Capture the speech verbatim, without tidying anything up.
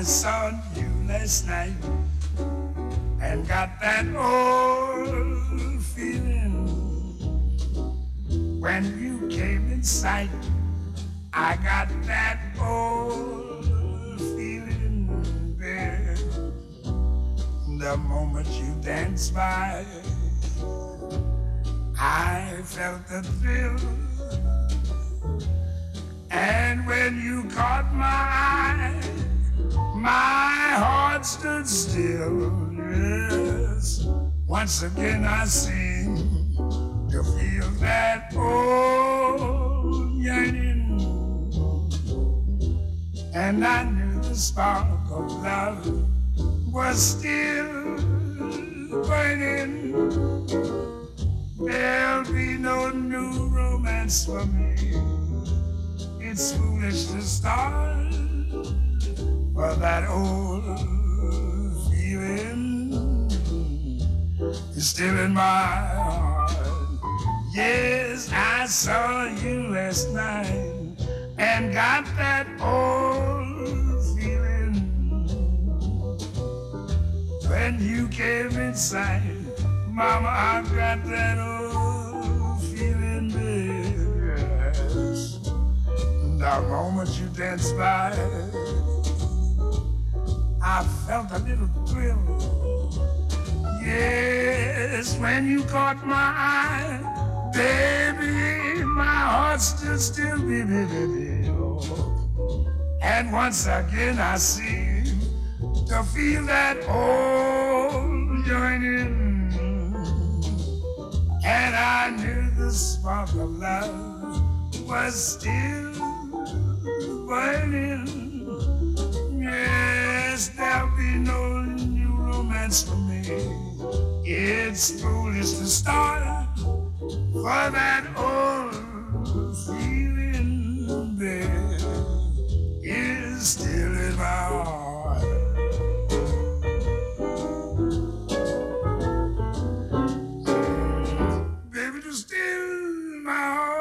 I saw you last night and got that old feeling when you came in sight. I got that old feeling there. The moment you danced by, I felt the thrill. And when you caught my eye, my heart stood still. Yes, once again I seem to feel that old yearning, and I knew the spark of love was still burning. There'll be no new romance for me. It's foolish to start, for that old feeling is still in my heart. Yes, I saw you last night and got that old feeling when you came inside. Mama, I got that old feeling there. Yes. The moment you danced by, I felt a little thrill. Yes, when you caught my eye, baby, my heart stood still, baby, baby. Oh. And once again I seem to feel that old yearning, and I knew the spark of love was still burning. Yes, there'll be no new romance for me. It's foolish to start, for that old feeling there is still in my heart. Baby, it's still in my heart.